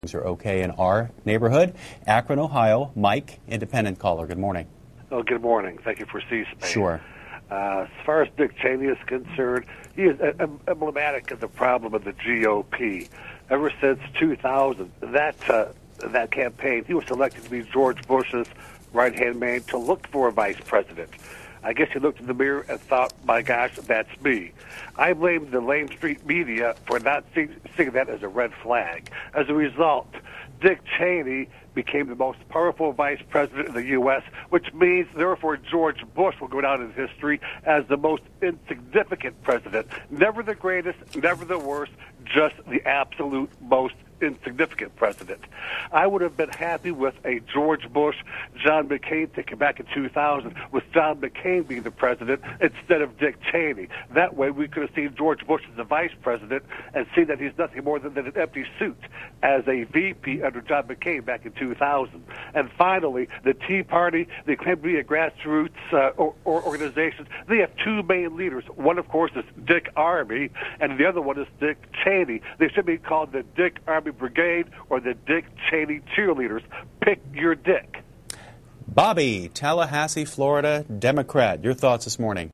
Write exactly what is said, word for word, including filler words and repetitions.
Things are okay in our neighborhood. Akron, Ohio. Mike, independent caller. Good morning. Oh, good morning. Thank you for C-SPAN. Sure. Uh, as far as Dick Cheney is concerned, he is emblematic of the problem of the G O P. Ever since two thousand, that uh, that campaign, he was selected to be George Bush's right-hand man to look for a vice president. I guess he looked in the mirror and thought, my gosh, that's me. I blame the Lane Street media for not seeing, seeing that as a red flag. As a result, Dick Cheney became the most powerful vice president in the U S, which means, therefore, George Bush will go down in history as the most insignificant president. Never the greatest, never the worst, just the absolute most insignificant president. I would have been happy with a George Bush, John McCain ticket back in two thousand, with John McCain being the president instead of Dick Cheney. That way we could have seen George Bush as the vice president and seen that he's nothing more than an empty suit as a V P under John McCain back in two thousand. And finally, the Tea Party, they claim to be a grassroots uh, or, or organization. They have two main leaders. One, of course, is Dick Armey, and the other one is Dick Cheney. They should be called the Dick Armey Brigade or the Dick Cheney cheerleaders. Pick your Dick. Bobby, Tallahassee, Florida, Democrat. Your thoughts this morning?